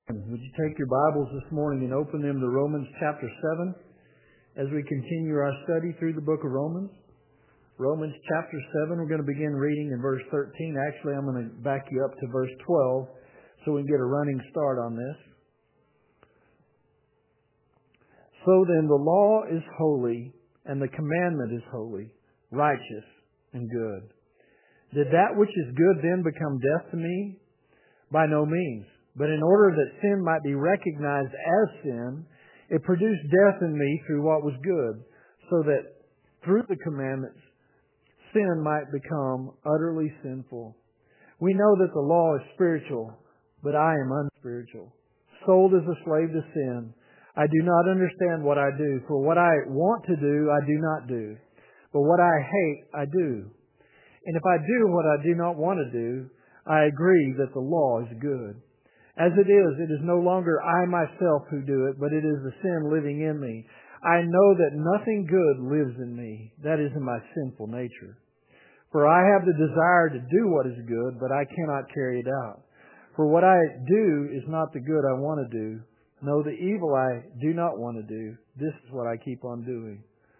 Would you take your Bibles this morning and open them to Romans chapter 7 as we continue our study through the book of Romans? Romans chapter 7, we're going to begin reading in verse 13. Actually, I'm going to back you up to verse 12 so we can get a running start on this. So then the law is holy and the commandment is holy, righteous and good. Did that which is good then become death to me? By no means. But in order that sin might be recognized as sin, it produced death in me through what was good, so that through the commandments, sin might become utterly sinful. We know that the law is spiritual, but I am unspiritual, sold as a slave to sin. I do not understand what I do, for what I want to do, I do not do. But what I hate, I do. And if I do what I do not want to do, I agree that the law is good. As it is no longer I myself who do it, but it is the sin living in me. I know that nothing good lives in me, that is in my sinful nature. For I have the desire to do what is good, but I cannot carry it out. For what I do is not the good I want to do. No, the evil I do not want to do, this is what I keep on doing.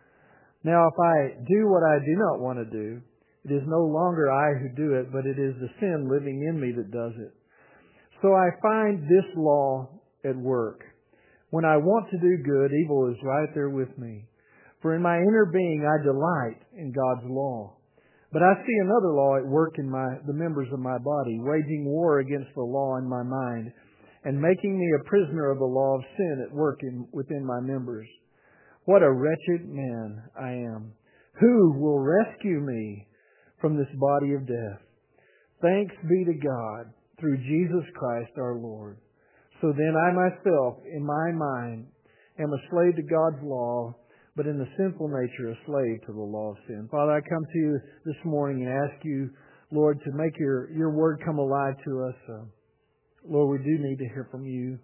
Now if I do what I do not want to do, it is no longer I who do it, but it is the sin living in me that does it. So I find this law at work. When I want to do good, evil is right there with me. For in my inner being I delight in God's law. But I see another law at work in the members of my body, waging war against the law in my mind, and making me a prisoner of the law of sin at work within my members. What a wretched man I am! Who will rescue me from this body of death? Thanks be to God through Jesus Christ our Lord. So then I myself, in my mind, am a slave to God's law, but in the sinful nature a slave to the law of sin. Father, I come to you this morning and ask you, Lord, to make your word come alive to us. Lord, we do need to hear from you.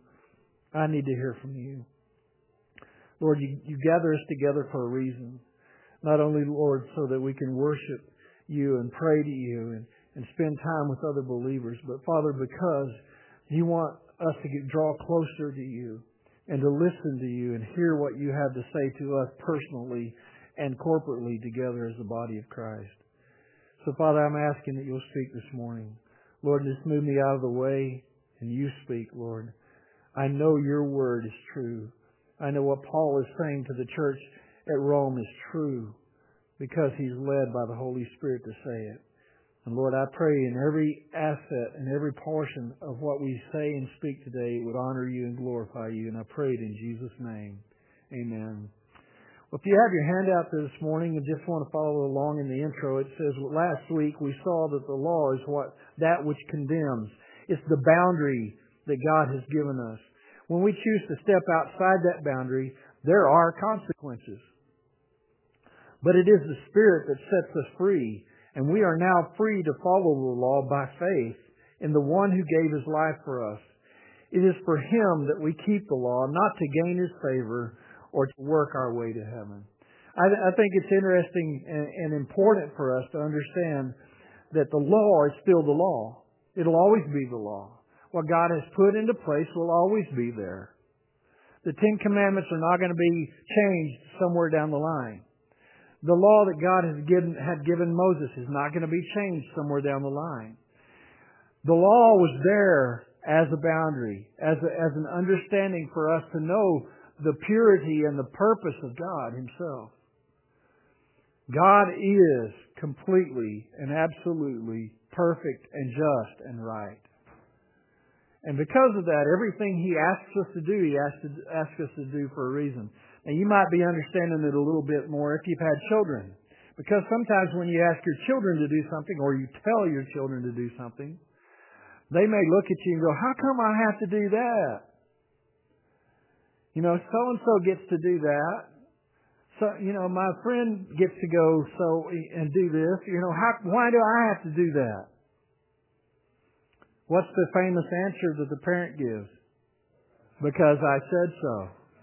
I need to hear from you. Lord, you gather us together for a reason. Not only, Lord, so that we can worship you and pray to you and spend time with other believers, but Father, because you want us to draw closer to you and to listen to you and hear what you have to say to us personally and corporately together as the body of Christ. So Father, I'm asking that you'll speak this morning. Lord, just move me out of the way and you speak, Lord. I know your word is true. I know what Paul is saying to the church at Rome is true because he's led by the Holy Spirit to say it. And Lord, I pray in every asset and every portion of what we say and speak today, it would honor you and glorify you. And I pray it in Jesus' name. Amen. Well, if you have your handout there this morning and just want to follow along in the intro, it says, last week we saw that the law is that which condemns. It's the boundary that God has given us. When we choose to step outside that boundary, there are consequences. But it is the Spirit that sets us free. And we are now free to follow the law by faith in the one who gave his life for us. It is for him that we keep the law, not to gain his favor or to work our way to heaven. I think it's interesting and important for us to understand that the law is still the law. It'll always be the law. What God has put into place will always be there. The Ten Commandments are not going to be changed somewhere down the line. The law that God had given Moses is not going to be changed somewhere down the line. The law was there as a boundary, as an understanding for us to know the purity and the purpose of God Himself. God is completely and absolutely perfect and just and right. And because of that, everything He asks us to do, He asks us to do for a reason. Now, you might be understanding it a little bit more if you've had children. Because sometimes when you ask your children to do something or you tell your children to do something, they may look at you and go, how come I have to do that? You know, so-and-so gets to do that. So, you know, my friend gets to go and do this. You know, why do I have to do that? What's the famous answer that the parent gives? Because I said so.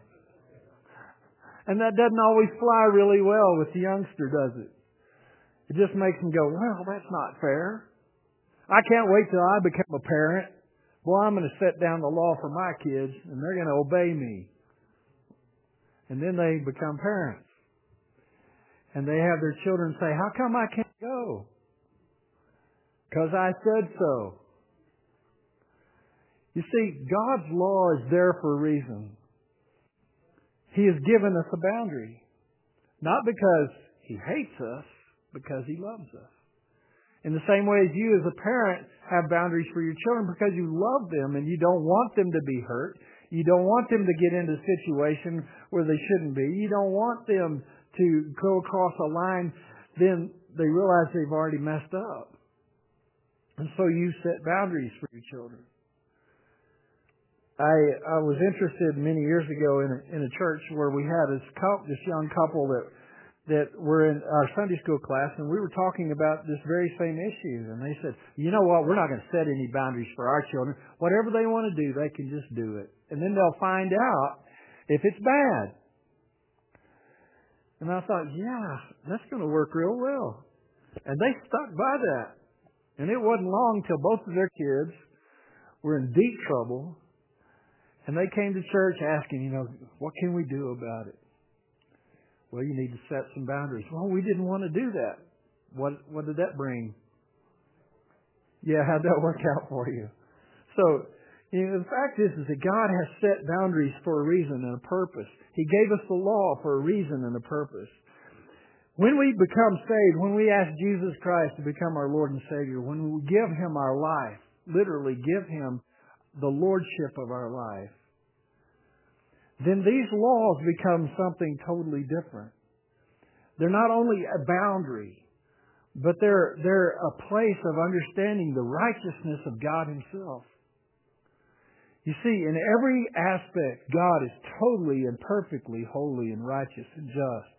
And that doesn't always fly really well with the youngster, does it? It just makes them go, well, that's not fair. I can't wait till I become a parent Well, I'm going to set down the law for my kids, and they're going to obey me. And then they become parents. And they have their children say, how come I can't go? Because I said so. You see, God's law is there for a reason. He has given us a boundary. Not because He hates us, because He loves us. In the same way as you as a parent have boundaries for your children because you love them and you don't want them to be hurt. You don't want them to get into a situation where they shouldn't be. You don't want them to go across a line, then they realize they've already messed up. And so you set boundaries for your children. I was interested many years ago in a church where we had this young couple that were in our Sunday school class, and we were talking about this very same issue. And they said, you know what, we're not going to set any boundaries for our children. Whatever they want to do, they can just do it. And then they'll find out if it's bad. And I thought, yeah, that's going to work real well. And they stuck by that. And it wasn't long till both of their kids were in deep trouble. And they came to church asking, what can we do about it? Well, you need to set some boundaries. Well, we didn't want to do that. What did that bring? Yeah, how'd that work out for you? So, the fact is that God has set boundaries for a reason and a purpose. He gave us the law for a reason and a purpose. When we become saved, when we ask Jesus Christ to become our Lord and Savior, when we give Him our life, literally give Him the lordship of our life, then these laws become something totally different. They're not only a boundary, but they're a place of understanding the righteousness of God Himself. You see, in every aspect, God is totally and perfectly holy and righteous and just.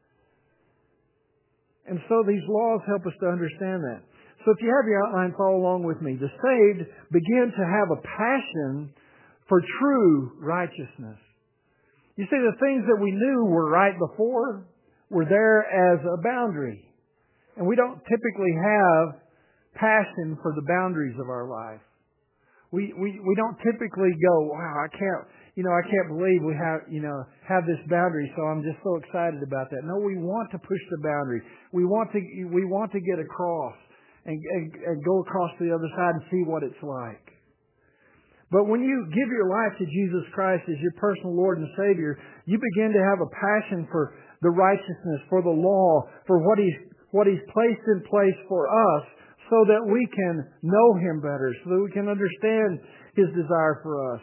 And so these laws help us to understand that. So if you have your outline, follow along with me. The saved begin to have a passion for true righteousness. You see, the things that we knew were right before were there as a boundary. And we don't typically have passion for the boundaries of our life. We don't typically go, wow, I can't believe we have this boundary, so I'm just so excited about that. No, we want to push the boundary. We want to get across and go across to the other side and see what it's like. But when you give your life to Jesus Christ as your personal Lord and Savior, you begin to have a passion for the righteousness, for the law, for what He's placed in place for us so that we can know Him better, so that we can understand His desire for us.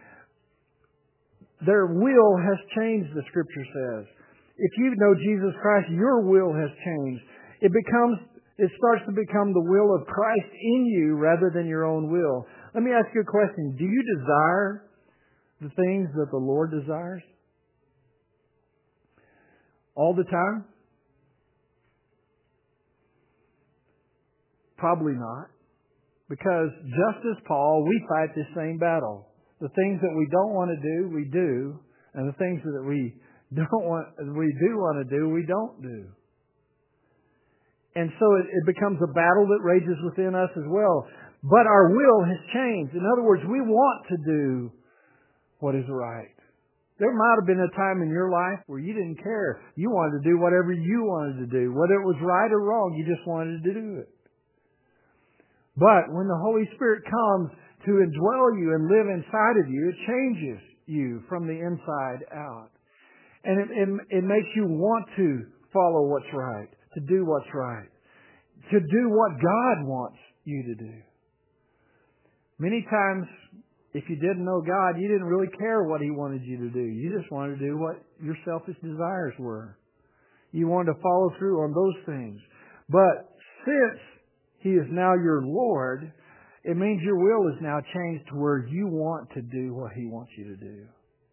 Their will has changed, the Scripture says. If you know Jesus Christ, your will has changed. It starts to become the will of Christ in you rather than your own will. Let me ask you a question. Do you desire the things that the Lord desires? All the time? Probably not. Because just as Paul, we fight the same battle. The things that we don't want to do, we do. And the things that we do want to do, we don't do. And so it becomes a battle that rages within us as well. But our will has changed. In other words, we want to do what is right. There might have been a time in your life where you didn't care. You wanted to do whatever you wanted to do. Whether it was right or wrong, you just wanted to do it. But when the Holy Spirit comes to indwell you and live inside of you, it changes you from the inside out. And it makes you want to follow what's right, to do what's right, to do what God wants you to do. Many times, if you didn't know God, you didn't really care what He wanted you to do. You just wanted to do what your selfish desires were. You wanted to follow through on those things. But since He is now your Lord, it means your will is now changed to where you want to do what He wants you to do.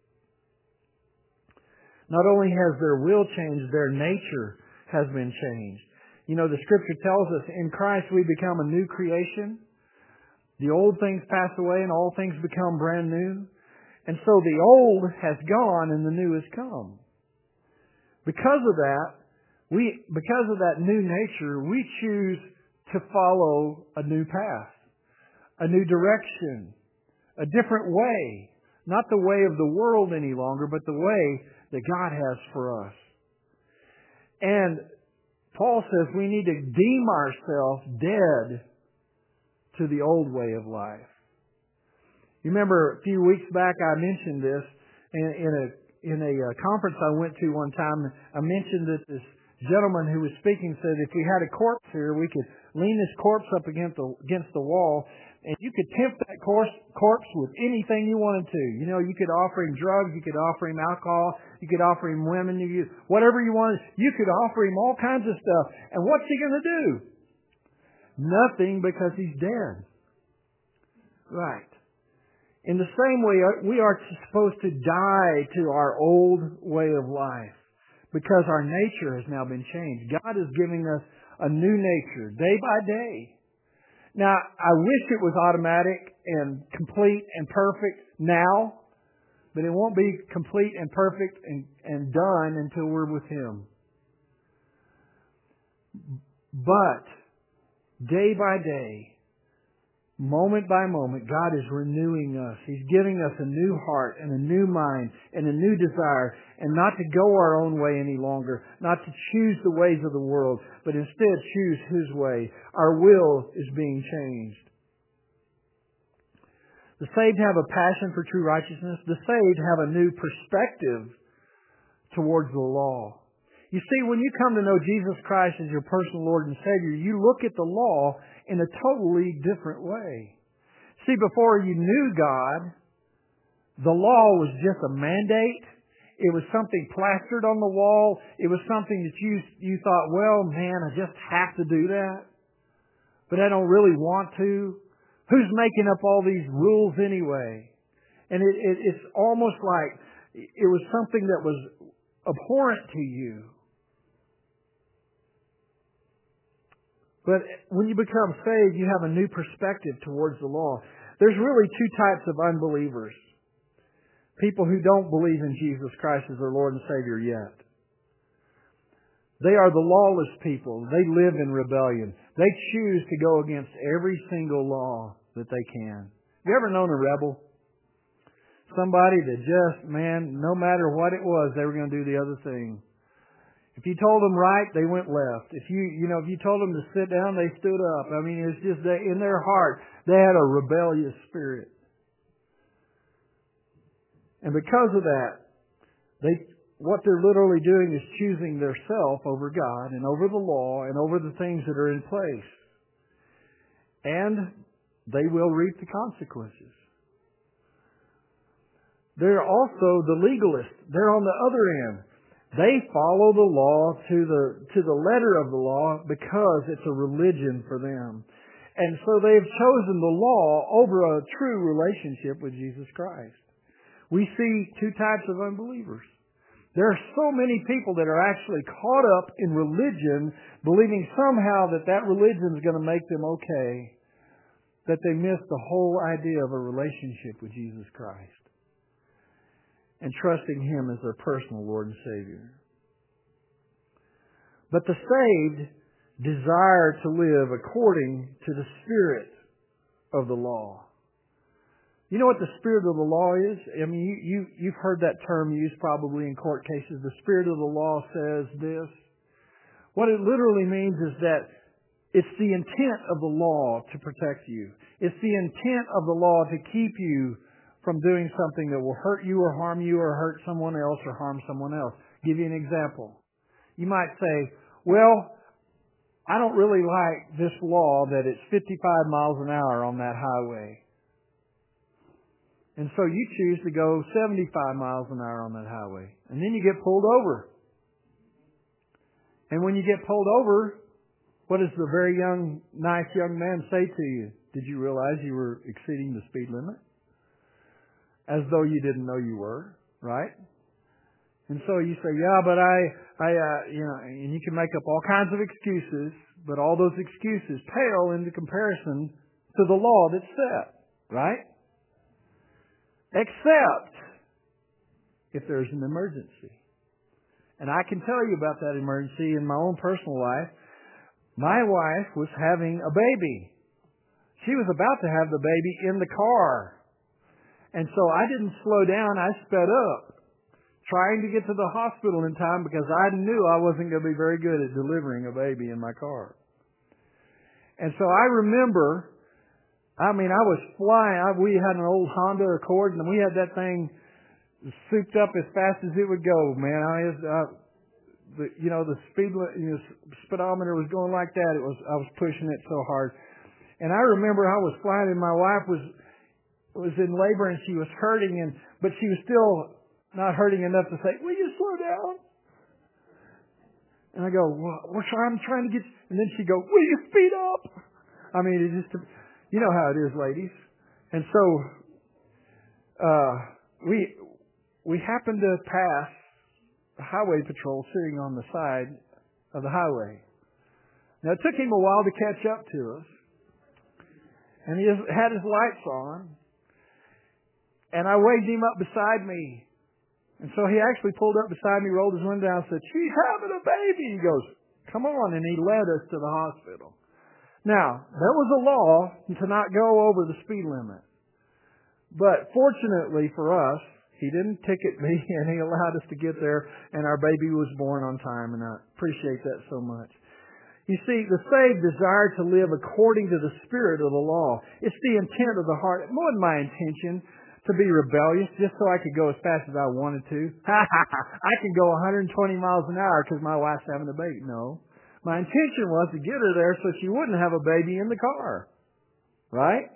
Not only has their will changed, their nature has been changed. The Scripture tells us in Christ we become a new creation. The old things pass away and all things become brand new. And so the old has gone and the new has come. Because of that new nature, we choose to follow a new path, a new direction, a different way. Not the way of the world any longer, but the way that God has for us. And Paul says we need to deem ourselves dead to the old way of life. You remember a few weeks back I mentioned this in a conference I went to one time. I mentioned that this gentleman who was speaking said if we had a corpse here, we could lean this corpse up against the wall, and you could tempt that corpse with anything you wanted to. You know, you could offer him drugs, you could offer him alcohol, you could offer him women, whatever you wanted. You could offer him all kinds of stuff. And what's he going to do? Nothing, because he's dead. Right. In the same way, we are supposed to die to our old way of life because our nature has now been changed. God is giving us a new nature day by day. Now, I wish it was automatic and complete and perfect now, but it won't be complete and perfect and done until we're with Him. But day by day, moment by moment, God is renewing us. He's giving us a new heart and a new mind and a new desire, and not to go our own way any longer, not to choose the ways of the world, but instead choose His way. Our will is being changed. The saved have a passion for true righteousness. The saved have a new perspective towards the law. You see, when you come to know Jesus Christ as your personal Lord and Savior, you look at the law in a totally different way. See, before you knew God, the law was just a mandate. It was something plastered on the wall. It was something that you thought, well, man, I just have to do that. But I don't really want to. Who's making up all these rules anyway? And it's almost like it was something that was abhorrent to you. But when you become saved, you have a new perspective towards the law. There's really two types of unbelievers. People who don't believe in Jesus Christ as their Lord and Savior yet. They are the lawless people. They live in rebellion. They choose to go against every single law that they can. Have you ever known a rebel? Somebody that just, no matter what it was, they were going to do the other thing. If you told them right, they went left. If you told them to sit down, they stood up. I mean, it's just in their heart, they had a rebellious spirit. And because of that, what they're literally doing is choosing their self over God and over the law and over the things that are in place. And they will reap the consequences. They're also the legalists. They're on the other end. They follow the law to the letter of the law because it's a religion for them. And so they've chosen the law over a true relationship with Jesus Christ. We see two types of unbelievers. There are so many people that are actually caught up in religion, believing somehow that religion is going to make them okay, that they miss the whole idea of a relationship with Jesus Christ and trusting Him as their personal Lord and Savior. But the saved desire to live according to the spirit of the law. You know what the spirit of the law is? I mean, you've heard that term used probably in court cases. The spirit of the law says this. What it literally means is that it's the intent of the law to protect you. It's the intent of the law to keep you from doing something that will hurt you or harm you or hurt someone else or harm someone else. I'll give you an example. You might say, well, I don't really like this law that it's 55 miles an hour on that highway. And so you choose to go 75 miles an hour on that highway. And then you get pulled over. And when you get pulled over, what does the very nice young man say to you? Did you realize you were exceeding the speed limit? As though you didn't know you were, right? And so you say, yeah, but and you can make up all kinds of excuses, but all those excuses pale into comparison to the law that's set, right? Except if there's an emergency. And I can tell you about that emergency in my own personal life. My wife was having a baby. She was about to have the baby in the car. And so I didn't slow down. I sped up, trying to get to the hospital in time because I knew I wasn't going to be very good at delivering a baby in my car. And so I remember, I was flying. We had an old Honda Accord, and we had that thing souped up as fast as it would go, man. The speedometer was going like that. I was pushing it so hard. And I remember I was flying, and my wife was in labor, and she was hurting, but she was still not hurting enough to say, "Will you slow down?" And I go, "Well, I'm trying to get," and then she go, "Will you speed up?" It just, you know how it is, ladies. And so, we happened to pass a highway patrol sitting on the side of the highway. Now, it took him a while to catch up to us. And he had his lights on. And I waved him up beside me. And so he actually pulled up beside me, rolled his window down, and said, "She's having a baby." He goes, "Come on." And he led us to the hospital. Now, there was a law to not go over the speed limit. But fortunately for us, he didn't ticket me, and he allowed us to get there, and our baby was born on time, and I appreciate that so much. You see, the saved desire to live according to the spirit of the law. It's the intent of the heart. It wasn't my intention to be rebellious just so I could go as fast as I wanted to. I can go 120 miles an hour because my wife's having a baby. No. My intention was to get her there so she wouldn't have a baby in the car. Right?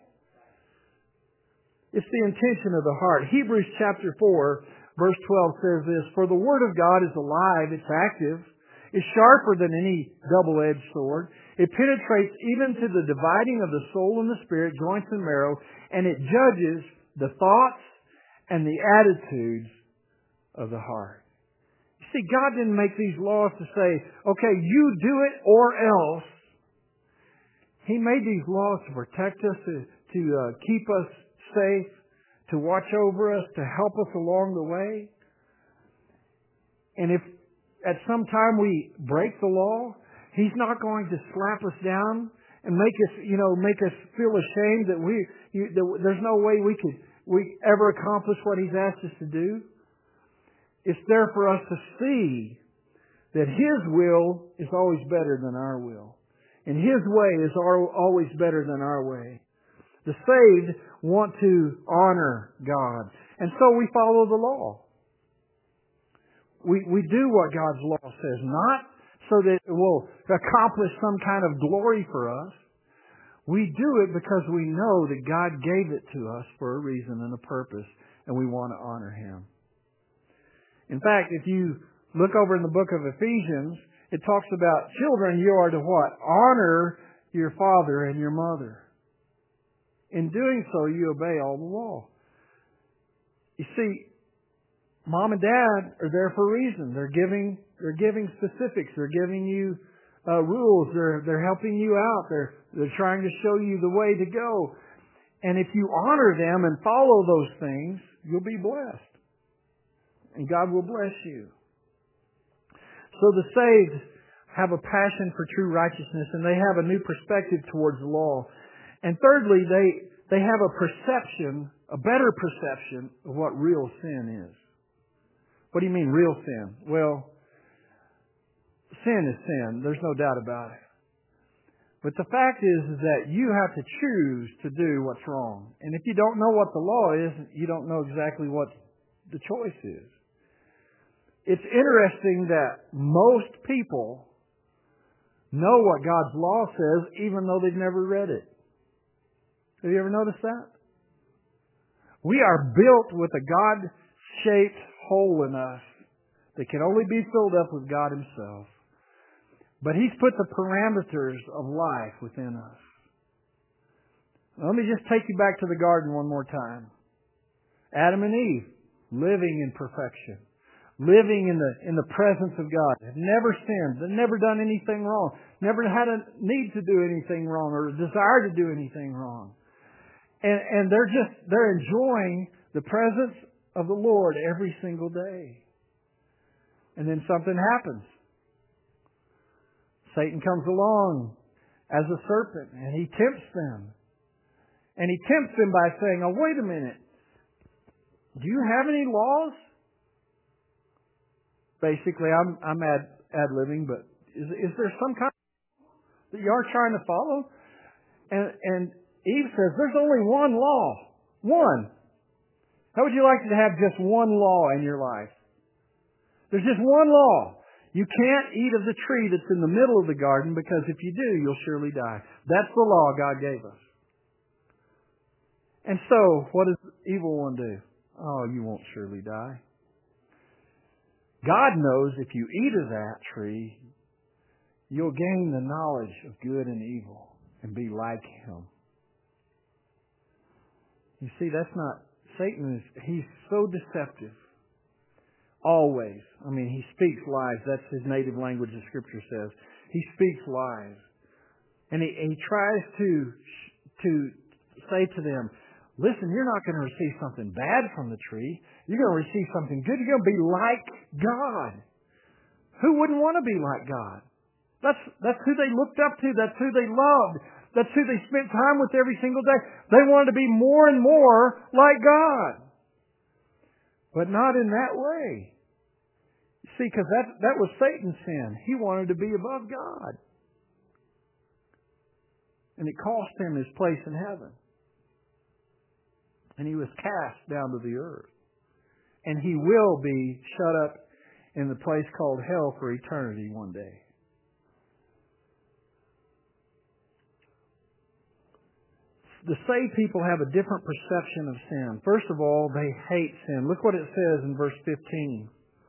It's the intention of the heart. Hebrews chapter 4, verse 12 says this, "For the word of God is alive, it's active, is sharper than any double-edged sword. It penetrates even to the dividing of the soul and the spirit, joints and marrow, and it judges the thoughts and the attitudes of the heart." You see, God didn't make these laws to say, okay, you do it or else. He made these laws to protect us, to keep us safe, to watch over us, to help us along the way. And if at some time we break the law, He's not going to slap us down and make us feel ashamed that there's no way we ever accomplish what He's asked us to do. It's there for us to see that His will is always better than our will. And His way is always better than our way. The saved want to honor God. And so we follow the law. We do what God's law says, not so that it will accomplish some kind of glory for us. We do it because we know that God gave it to us for a reason and a purpose, and we want to honor Him. In fact, if you look over in the book of Ephesians, it talks about children, you are to what? Honor your father and your mother. In doing so, you obey all the law. You see, Mom and Dad are there for a reason. They're giving specifics. They're giving you rules. They're helping you out. They're trying to show you the way to go. And if you honor them and follow those things, you'll be blessed. And God will bless you. So the saved have a passion for true righteousness, and they have a new perspective towards the law. And thirdly, they have a better perception of what real sin is. What do you mean, real sin? Well, sin is sin. There's no doubt about it. But the fact is that you have to choose to do what's wrong. And if you don't know what the law is, you don't know exactly what the choice is. It's interesting that most people know what God's law says even though they've never read it. Have you ever noticed that? We are built with a God-shaped hole in us that can only be filled up with God Himself. But He's put the parameters of life within us. Let me just take you back to the garden one more time. Adam and Eve, living in perfection. Living in the presence of God. Have never sinned. They've never done anything wrong. Never had a need to do anything wrong or a desire to do anything wrong. And they're enjoying the presence of the Lord every single day. And then something happens. Satan comes along as a serpent and he tempts them. And he tempts them by saying, "Oh, wait a minute. Do you have any laws? Basically, I'm ad-libbing, but is there some kind that you are trying to follow? And Eve says, there's only one law. One. How would you like to have just one law in your life? There's just one law. You can't eat of the tree that's in the middle of the garden, because if you do, you'll surely die. That's the law God gave us. And so, what does the evil one do? Oh, you won't surely die. God knows if you eat of that tree, you'll gain the knowledge of good and evil and be like Him. You see, that's not... Satan he's so deceptive. Always. I mean, he speaks lies. That's his native language, the Scripture says. He speaks lies. And he tries to say to them, listen, you're not going to receive something bad from the tree. You're going to receive something good. You're going to be like God. Who wouldn't want to be like God? That's who they looked up to. That's who they loved. That's who they spent time with every single day. They wanted to be more and more like God. But not in that way. See, because that was Satan's sin. He wanted to be above God. And it cost him his place in heaven. And he was cast down to the earth. And he will be shut up in the place called hell for eternity one day. The saved people have a different perception of sin. First of all, they hate sin. Look what it says in verse 15.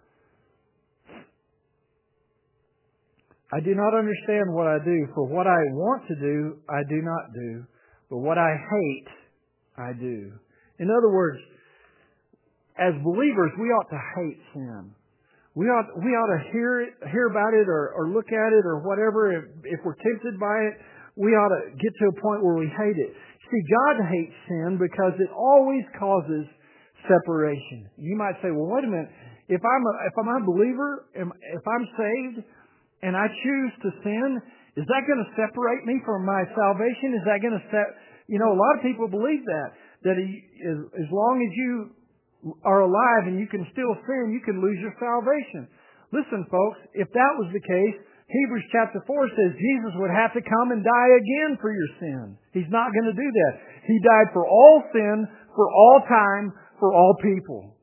I do not understand what I do, for what I want to do, I do not do, but what I hate, I do. In other words, as believers, we ought to hate sin. We ought to hear about it or look at it or whatever. If we're tempted by it, we ought to get to a point where we hate it. See, God hates sin because it always causes separation. You might say, well, wait a minute. If I'm a believer, if I'm saved and I choose to sin, is that going to separate me from my salvation? Is that going to a lot of people believe that as long as you are alive and you can still sin, you can lose your salvation. Listen, folks, if that was the case, Hebrews chapter 4 says Jesus would have to come and die again for your sin. He's not going to do that. He died for all sin, for all time, for all people.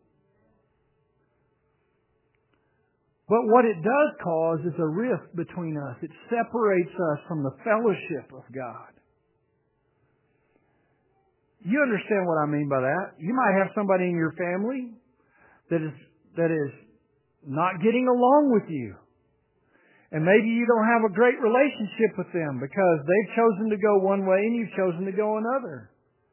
But what it does cause is a rift between us. It separates us from the fellowship of God. You understand what I mean by that? You might have somebody in your family that is not getting along with you. And maybe you don't have a great relationship with them because they've chosen to go one way and you've chosen to go another.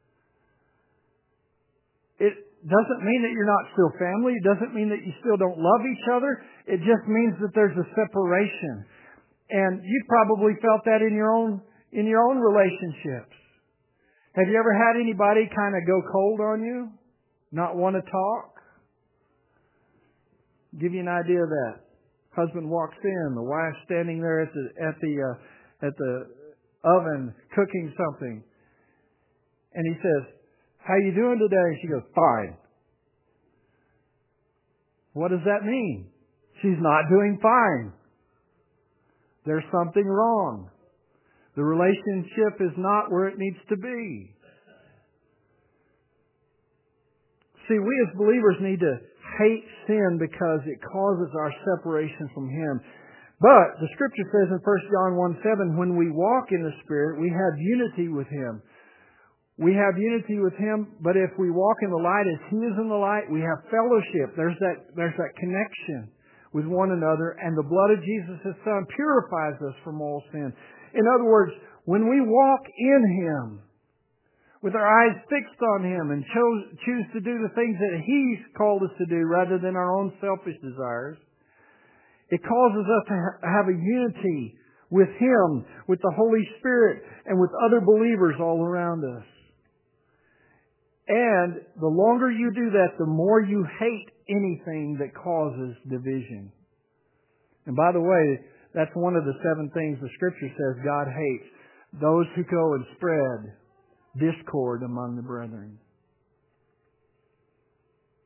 It doesn't mean that you're not still family. It doesn't mean that you still don't love each other. It just means that there's a separation. And you've probably felt that in your own relationships. Have you ever had anybody kind of go cold on you? Not want to talk? Give you an idea of that. Husband walks in, the wife's standing there at the oven cooking something. And he says, how you doing today? And she goes, fine. What does that mean? She's not doing fine. There's something wrong. The relationship is not where it needs to be. See, we as believers need to hate sin because it causes our separation from Him. But the Scripture says in 1 John 1:7, when we walk in the Spirit, we have unity with Him. We have unity with Him, but if we walk in the light as He is in the light, we have fellowship. There's that connection with one another, and the blood of Jesus, His Son, purifies us from all sin. In other words, when we walk in Him, with our eyes fixed on Him and choose to do the things that He's called us to do rather than our own selfish desires, it causes us to have a unity with Him, with the Holy Spirit, and with other believers all around us. And the longer you do that, the more you hate anything that causes division. And by the way, that's one of the 7 things the Scripture says God hates. Those who go and spread discord among the brethren.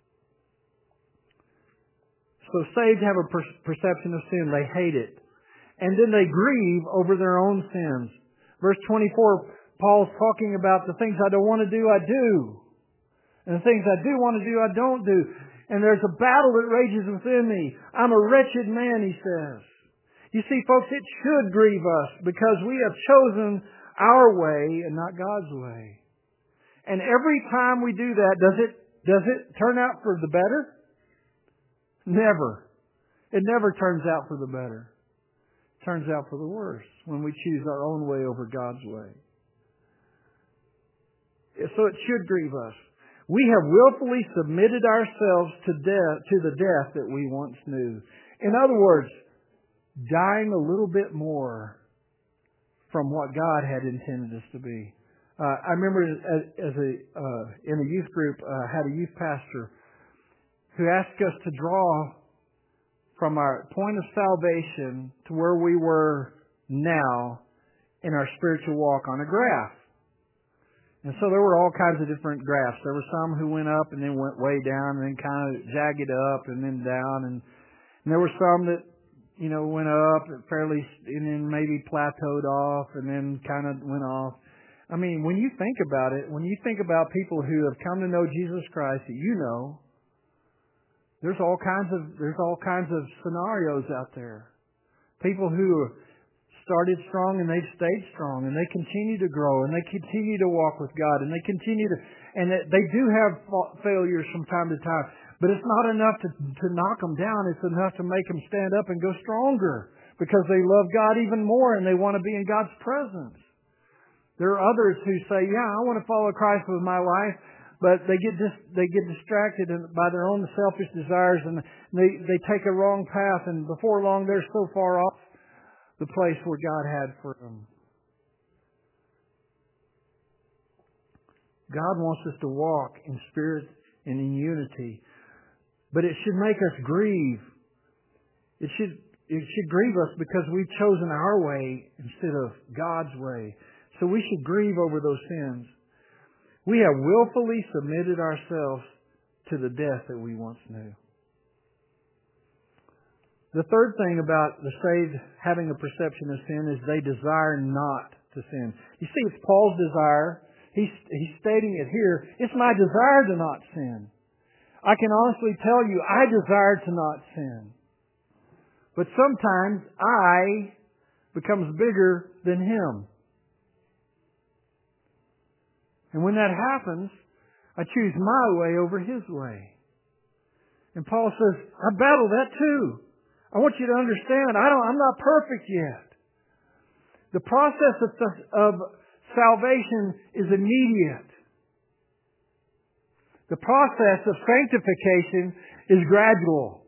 So saved have a perception of sin. They hate it. And then they grieve over their own sins. Verse 24, Paul's talking about the things I don't want to do, I do. And the things I do want to do, I don't do. And there's a battle that rages within me. I'm a wretched man, he says. You see, folks, it should grieve us because we have chosen our way and not God's way. And every time we do that, does it turn out for the better? Never. It never turns out for the better. It turns out for the worse when we choose our own way over God's way. So it should grieve us. We have willfully submitted ourselves to the death that we once knew. In other words, dying a little bit more from what God had intended us to be. I remember in a youth group, had a youth pastor who asked us to draw from our point of salvation to where we were now in our spiritual walk on a graph. And so there were all kinds of different graphs. There were some who went up and then went way down and then kind of jagged up and then down. And there were some that, went up fairly and then maybe plateaued off and then kind of went off. I mean, when you think about it, when you think about people who have come to know Jesus Christ that you know, there's all kinds of scenarios out there. People who started strong and they've stayed strong and they continue to grow and they continue to walk with God and they continue to, and they do have failures from time to time, but it's not enough to knock them down. It's enough to make them stand up and go stronger because they love God even more and they want to be in God's presence. There are others who say, yeah, I want to follow Christ with my life, but they get distracted by their own selfish desires and they take a wrong path, and before long they're so far off the place where God had for them. God wants us to walk in spirit and in unity, but it should make us grieve. It should grieve us because we've chosen our way instead of God's way. So we should grieve over those sins. We have willfully submitted ourselves to the death that we once knew. The third thing about the saved having a perception of sin is they desire not to sin. You see, it's Paul's desire. He's stating it here. It's my desire to not sin. I can honestly tell you, I desire to not sin. But sometimes I becomes bigger than him. And when that happens, I choose my way over his way. And Paul says, I battle that too. I want you to understand, I'm not perfect yet. The process of salvation is immediate. The process of sanctification is gradual.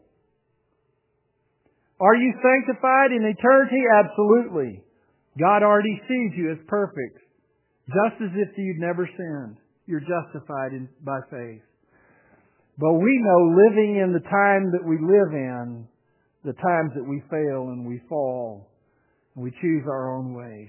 Are you sanctified in eternity? Absolutely. God already sees you as perfect. Just as if you'd never sinned. You're justified by faith. But we know, living in the time that we live in, the times that we fail and we fall, and we choose our own ways.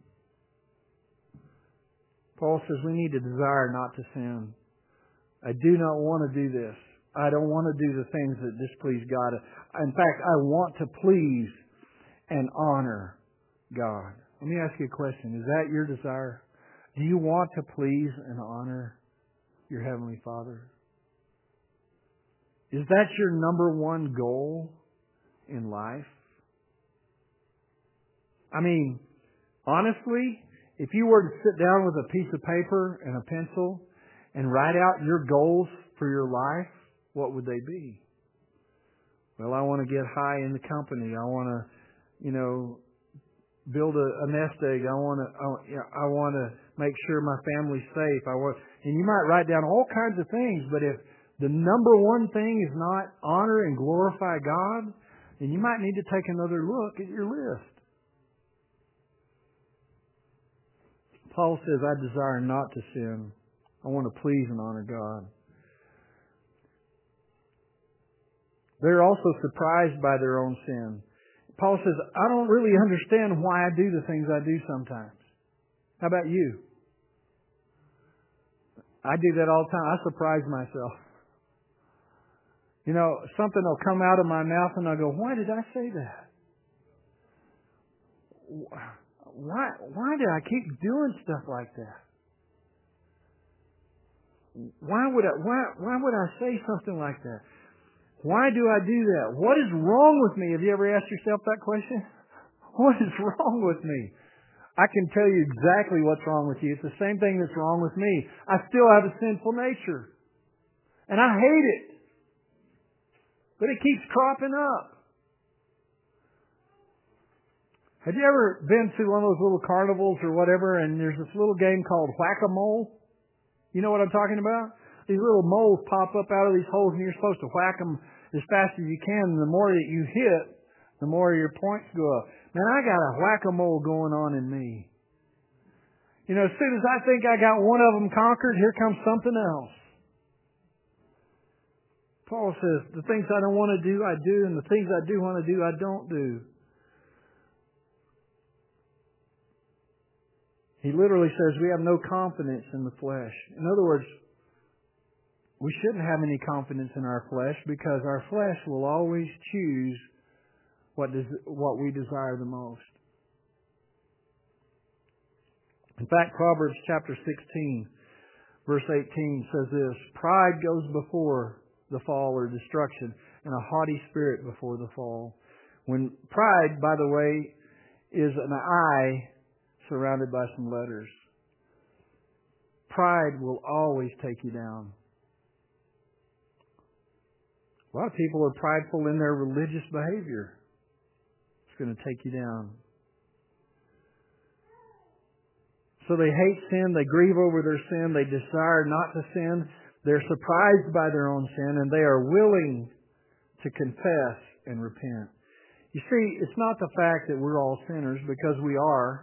Paul says we need to desire not to sin. I do not want to do this. I don't want to do the things that displease God. In fact, I want to please and honor God. Let me ask you a question. Is that your desire? Do you want to please and honor your Heavenly Father? Is that your number one goal in life? I mean, honestly, if you were to sit down with a piece of paper and a pencil and write out your goals for your life, what would they be? Well, I want to get high in the company. I want to, build a nest egg. I want to make sure my family's safe. And you might write down all kinds of things, but if the number one thing is not honor and glorify God, then you might need to take another look at your list. Paul says, I desire not to sin. I want to please and honor God. They're also surprised by their own sin. Paul says, I don't really understand why I do the things I do sometimes. How about you? I do that all the time. I surprise myself. You know, something will come out of my mouth and I'll go, why did I say that? Why do I keep doing stuff like that? Why would I say something like that? Why do I do that? What is wrong with me? Have you ever asked yourself that question? What is wrong with me? I can tell you exactly what's wrong with you. It's the same thing that's wrong with me. I still have a sinful nature. And I hate it. But it keeps cropping up. Have you ever been to one of those little carnivals or whatever, and there's this little game called Whack-A-Mole? You know what I'm talking about? These little moles pop up out of these holes, and you're supposed to whack them as fast as you can. And the more that you hit, the more your points go up. Man, I got a whack-a-mole going on in me. You know, as soon as I think I got one of them conquered, here comes something else. Paul says, the things I don't want to do, I do, and the things I do want to do, I don't do. He literally says we have no confidence in the flesh. In other words, we shouldn't have any confidence in our flesh because our flesh will always choose what we desire the most. In fact, Proverbs chapter 16, verse 18 says this, pride goes before the fall or destruction, and a haughty spirit before the fall. When pride, by the way, is an eye surrounded by some letters. Pride will always take you down. A lot of people are prideful in their religious behavior. It's going to take you down. So they hate sin, they grieve over their sin, they desire not to sin, they're surprised by their own sin, and they are willing to confess and repent. You see, it's not the fact that we're all sinners, because we are.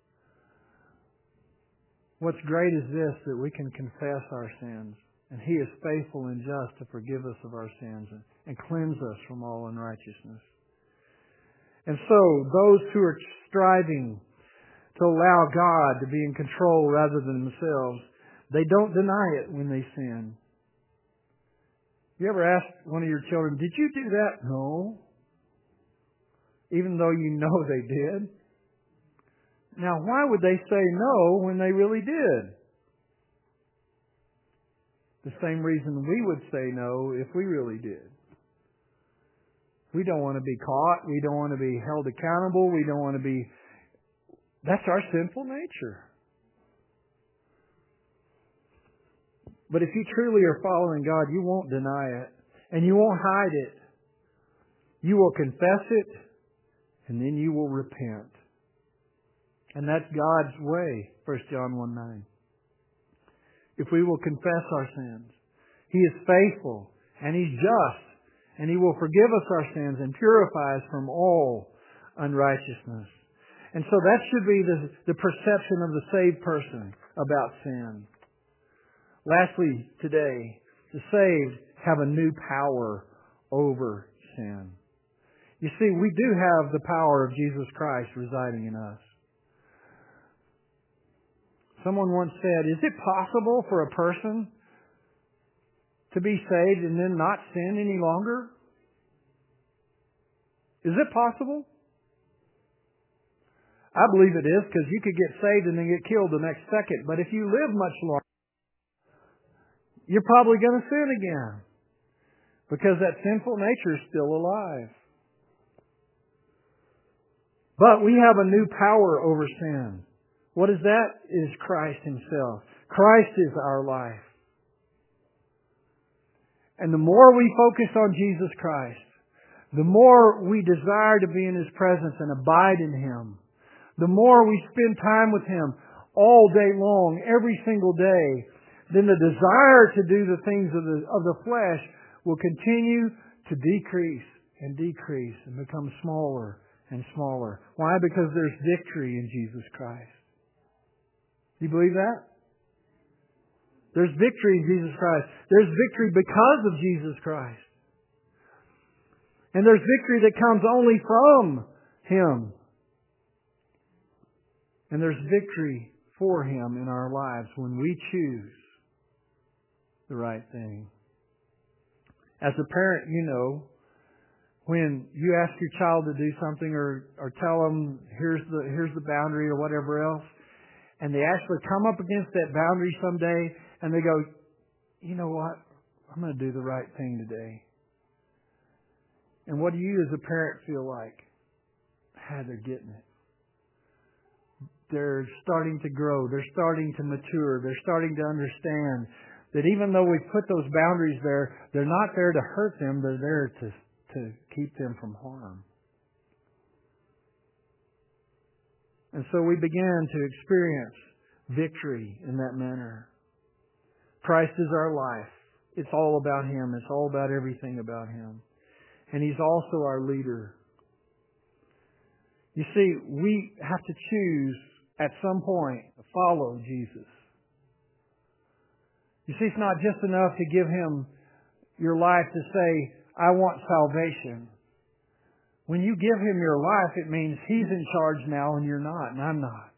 What's great is this, that we can confess our sins, and He is faithful and just to forgive us of our sins and cleanse us from all unrighteousness. And so, those who are striving to allow God to be in control rather than themselves, they don't deny it when they sin. You ever asked one of your children, did you do that? No. Even though you know they did. Now, why would they say no when they really did? The same reason we would say no if we really did. We don't want to be caught. We don't want to be held accountable. We don't want to be... That's our sinful nature. But if you truly are following God, you won't deny it. And you won't hide it. You will confess it. And then you will repent. And that's God's way. 1 John 1:9. If we will confess our sins, He is faithful and He's just. And He will forgive us our sins and purify us from all unrighteousness. And so that should be the perception of the saved person about sin. Lastly, today, the saved have a new power over sin. You see, we do have the power of Jesus Christ residing in us. Someone once said, is it possible for a person to be saved and then not sin any longer? Is it possible? I believe it is, because you could get saved and then get killed the next second. But if you live much longer, you're probably going to sin again, because that sinful nature is still alive. But we have a new power over sin. What is that? It is Christ Himself. Christ is our life. And the more we focus on Jesus Christ, the more we desire to be in His presence and abide in Him, the more we spend time with Him all day long, every single day, then the desire to do the things of the flesh will continue to decrease and decrease and become smaller and smaller. Why? Because there's victory in Jesus Christ. Do you believe that? There's victory in Jesus Christ. There's victory because of Jesus Christ. And there's victory that comes only from Him. And there's victory for Him in our lives when we choose the right thing. As a parent, you know, when you ask your child to do something or tell them, here's the boundary or whatever else, and they actually come up against that boundary someday and they go, you know what? I'm going to do the right thing today. And what do you as a parent feel like? They're getting it. They're starting to grow. They're starting to mature. They're starting to understand that even though we put those boundaries there, they're not there to hurt them. They're there to keep them from harm. And so we began to experience victory in that manner. Christ is our life. It's all about Him. It's all about everything about Him. And He's also our leader. You see, we have to choose at some point to follow Jesus. You see, it's not just enough to give Him your life to say, I want salvation. When you give Him your life, it means He's in charge now and you're not, and I'm not.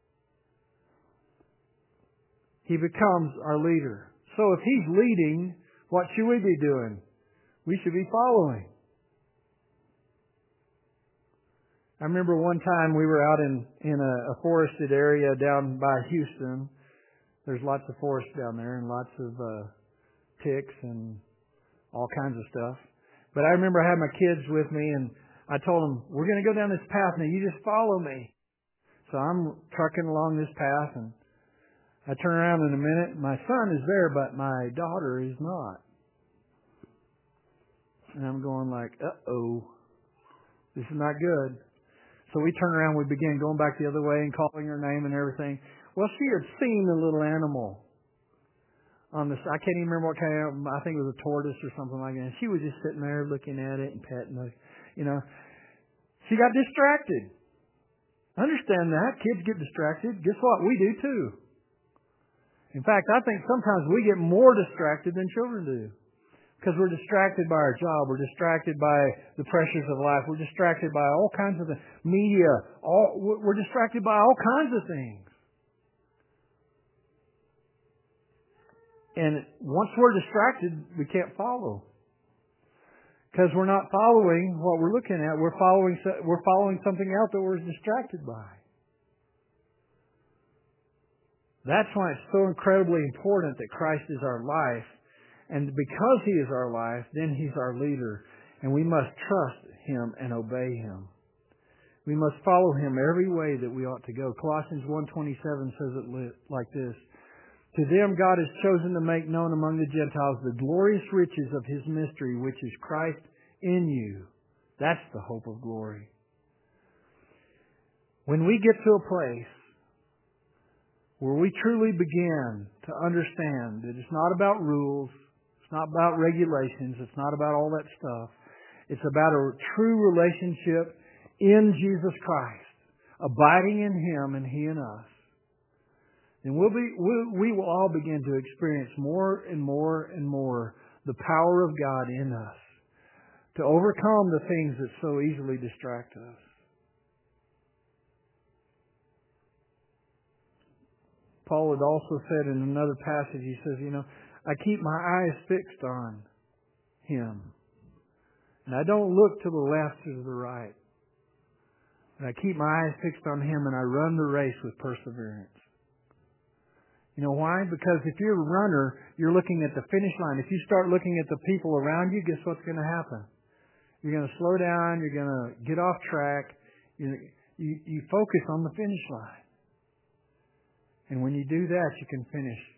He becomes our leader. So if He's leading, what should we be doing? We should be following. I remember one time we were out in a forested area down by Houston. There's lots of forest down there and lots of ticks and all kinds of stuff. But I remember I had my kids with me and I told them, we're going to go down this path now. You just follow me. So I'm trucking along this path and I turn around in a minute. My son is there, but my daughter is not. And I'm going like, uh-oh, this is not good. So we turn around, we begin going back the other way and calling her name and everything. Well, she had seen the little animal on this. I can't even remember what kind of, I think it was a tortoise or something like that. And she was just sitting there looking at it and petting it, you know. She got distracted. Understand that. Kids get distracted. Guess what? We do too. In fact, I think sometimes we get more distracted than children do. Because we're distracted by our job. We're distracted by the pressures of life. We're distracted by all kinds of things. Media. We're distracted by all kinds of things. And once we're distracted, we can't follow. Because we're not following what we're looking at. We're following something else that we're distracted by. That's why it's so incredibly important that Christ is our life. And because He is our life, then He's our leader. And we must trust Him and obey Him. We must follow Him every way that we ought to go. Colossians 1:27 says it like this. To them God has chosen to make known among the Gentiles the glorious riches of His mystery, which is Christ in you. That's the hope of glory. When we get to a place where we truly begin to understand that it's not about rules, it's not about regulations, it's not about all that stuff. It's about a true relationship in Jesus Christ, abiding in Him and He in us. And we will all begin to experience more and more and more the power of God in us to overcome the things that so easily distract us. Paul had also said in another passage, he says, I keep my eyes fixed on Him. And I don't look to the left or to the right. And I keep my eyes fixed on Him and I run the race with perseverance. You know why? Because if you're a runner, you're looking at the finish line. If you start looking at the people around you, guess what's going to happen? You're going to slow down. You're going to get off track. You focus on the finish line. And when you do that, you can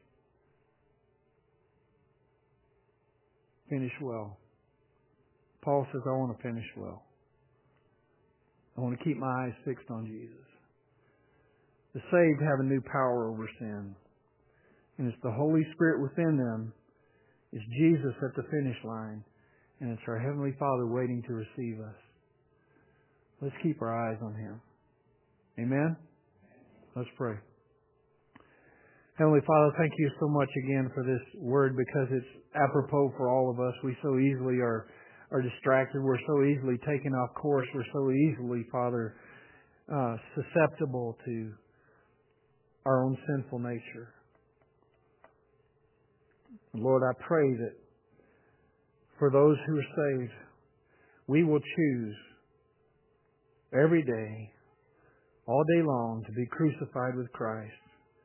finish well. Paul says, I want to finish well. I want to keep my eyes fixed on Jesus. The saved have a new power over sin. And it's the Holy Spirit within them. It's Jesus at the finish line. And it's our Heavenly Father waiting to receive us. Let's keep our eyes on Him. Amen? Let's pray. Heavenly Father, thank you so much again for this word because it's apropos for all of us. We so easily are distracted. We're so easily taken off course. We're so easily, Father, susceptible to our own sinful nature. Lord, I pray that for those who are saved, we will choose every day, all day long, to be crucified with Christ,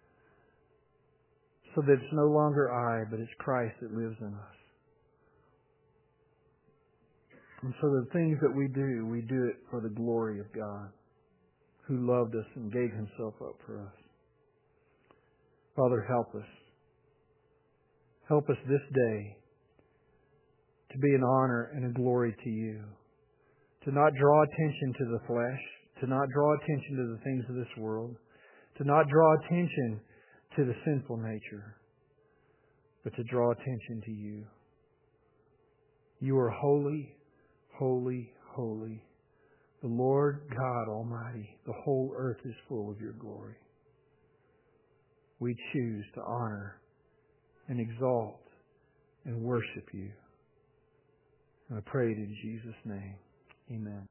so that it's no longer I, but it's Christ that lives in us. And so the things that we do it for the glory of God, who loved us and gave Himself up for us. Father, help us. Help us this day to be an honor and a glory to You. To not draw attention to the flesh, to not draw attention to the things of this world, to not draw attention to the sinful nature, but to draw attention to You. You are holy, holy, holy. The Lord God Almighty. The whole earth is full of Your glory. We choose to honor and exalt and worship You. And I pray it in Jesus' name. Amen.